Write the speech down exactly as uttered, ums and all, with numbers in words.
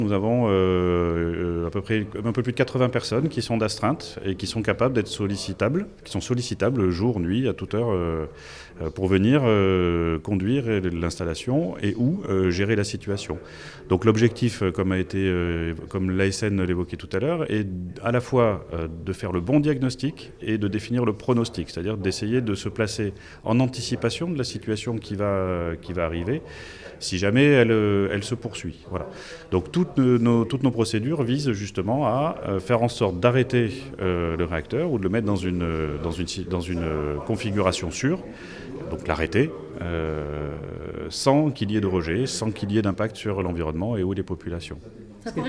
Nous avons euh, à peu près un peu plus de quatre-vingts personnes qui sont d'astreinte et qui sont capables d'être sollicitables, qui sont sollicitables jour, nuit, à toute heure euh, pour venir euh, conduire l'installation et ou euh, gérer la situation. Donc l'objectif, comme a été, euh, comme l'A S N l'évoquait tout à l'heure, est à la fois euh, de faire le bon diagnostic et de définir le pronostic, c'est-à-dire d'essayer de se placer en anticipation de la situation qui va, qui va arriver, si jamais elle, elle se poursuit. Voilà. Donc toutes nos, toutes nos procédures visent justement à faire en sorte d'arrêter euh, le réacteur ou de le mettre dans une, dans une, dans une configuration sûre, donc l'arrêter, euh, sans qu'il y ait de rejet, sans qu'il y ait d'impact sur l'environnement et ou les populations.